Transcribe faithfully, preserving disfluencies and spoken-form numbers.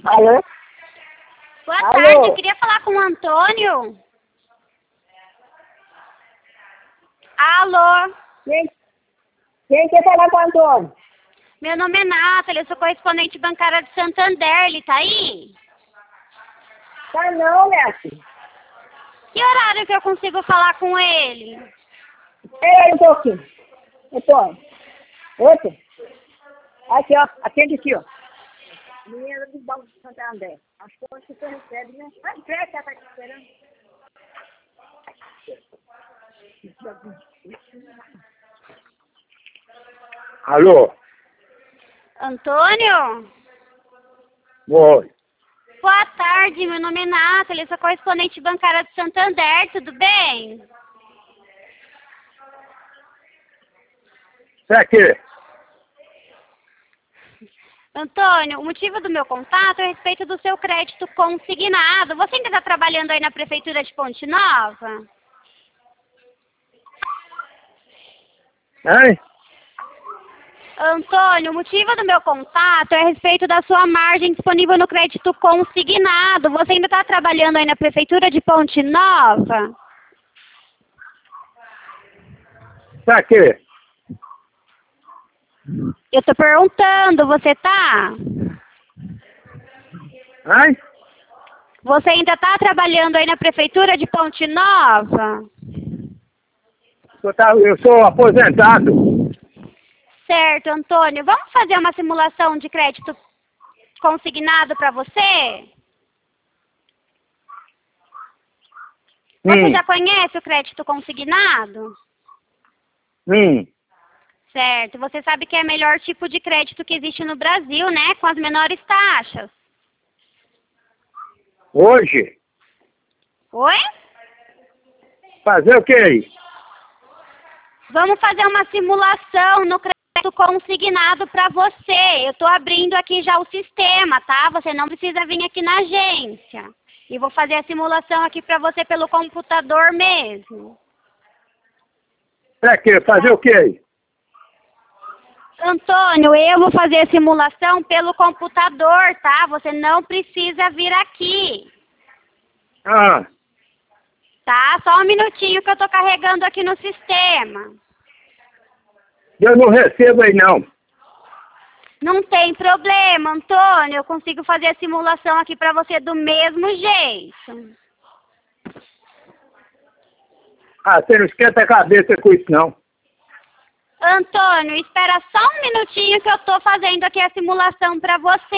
Alô? Boa Alô? tarde, eu queria falar com o Antônio. Alô? Quem, quem quer falar com o Antônio? Meu nome é Nathalie, eu sou correspondente bancária de Santander, ele tá aí? Tá não, minha filha. Que horário que eu consigo falar com ele? Espera aí um pouquinho. Antônio. Outro? Aqui, ó. Atende aqui, ó. Menina do Banco de Santander. Acho que hoje você recebe, né? Vai, espera que ela tá te esperando. Alô? Antônio? Oi. Boa tarde, meu nome é Nathalie, eu sou correspondente bancária de Santander, tudo bem? Pra quê? Antônio, o motivo do meu contato é a respeito do seu crédito consignado. Você ainda está trabalhando aí na Prefeitura de Ponte Nova? Hein? Antônio, o motivo do meu contato é a respeito da sua margem disponível no crédito consignado. Você ainda está trabalhando aí na Prefeitura de Ponte Nova? Pra quê? Eu estou perguntando, você tá? Hein? Você ainda está trabalhando aí na Prefeitura de Ponte Nova? Eu, tá, eu sou aposentado. Certo, Antônio. Vamos fazer uma simulação de crédito consignado para você? Você Hum. já conhece o crédito consignado? Hum. Certo. Você sabe que é o melhor tipo de crédito que existe no Brasil, né? Com as menores taxas. Hoje? Oi? Fazer o quê? Vamos fazer uma simulação no crédito consignado para você. Eu estou abrindo aqui já o sistema, tá? Você não precisa vir aqui na agência. E vou fazer a simulação aqui para você pelo computador mesmo. Pra quê? Fazer o quê? Antônio, eu vou fazer a simulação pelo computador, tá? Você não precisa vir aqui. Ah. Tá? Só um minutinho que eu tô carregando aqui no sistema. Eu não recebo aí, não. Não tem problema, Antônio. Eu consigo fazer a simulação aqui pra você do mesmo jeito. Ah, você não esquenta a cabeça com isso, não. Antônio, espera só um minutinho que eu tô fazendo aqui a simulação pra você.